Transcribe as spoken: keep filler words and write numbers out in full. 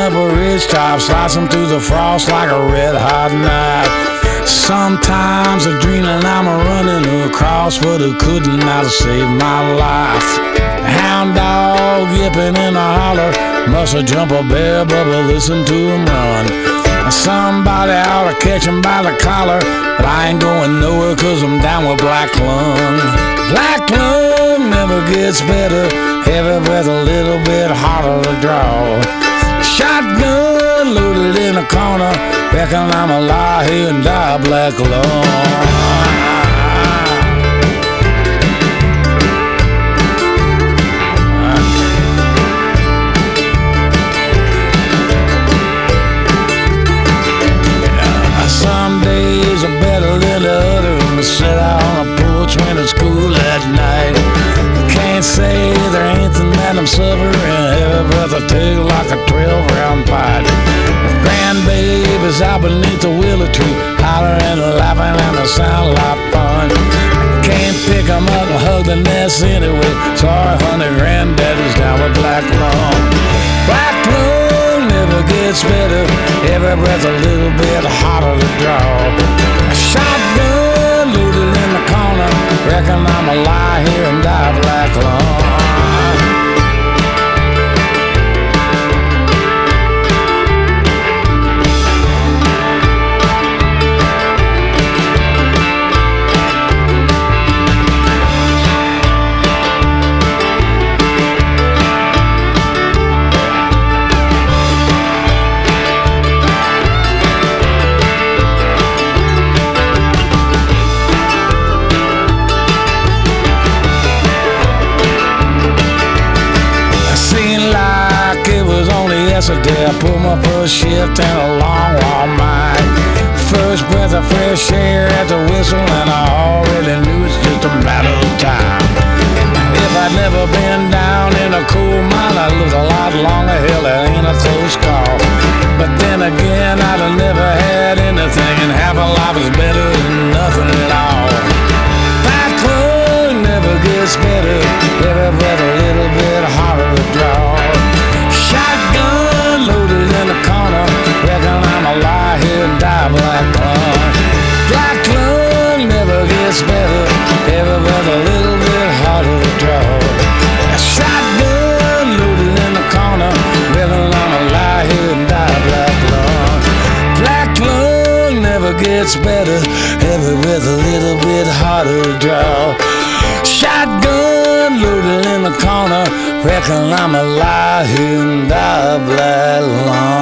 up a ridge top, slicing through the frost like a red hot knife. Sometimes I'm dreaming I'm a running across, but who couldn't not have saved my life. Hound dog yipping in the holler, must have jumped a bear, but listen to him run. Somebody ought to catch him by the collar, but I ain't going nowhere cause I'm down with black lung. Black lung never gets better, every breath a little bit harder to draw. Shotgun loaded in the corner, reckon I'm a lie here and die black lung. Some days are better than the other, and I sit out on the porch when it's cool at night. I can't say there ain't nothing that I'm suffering, every breath I take like a twelve round pipe. My grandbaby's out beneath the willow tree, hollering and laughing and they sound like fun. I can't pick 'em up and hug the nest anyway, sorry honey, granddaddy's down with black lung. Black lung never gets better, every breath a little bit harder to draw. A shotgun loaded in the corner, reckon I'm a lie here and die black lung. Yesterday I pulled my first shift in a long, long mile. First breath of fresh air at the whistle, and I already knew it's just a matter of time. If I'd never been down in a coal mine, I'd live a lot longer. Hell, that ain't a close call. But then again, I'd have never had anything, and half a life is better than nothing at all. Black lung never gets better, every breath a little bit harder to draw. Shotgun loaded in the corner, reckon I'm a lie here and die black lung. Black lung never gets better, every breath a little bit harder to draw. A shotgun loaded in the corner, reckon I'm a lie here and die black lung. Black lung never gets better, every breath a little bit harder to draw. Shotgun loaded in the corner, reckon I'm a lie here and die black lung.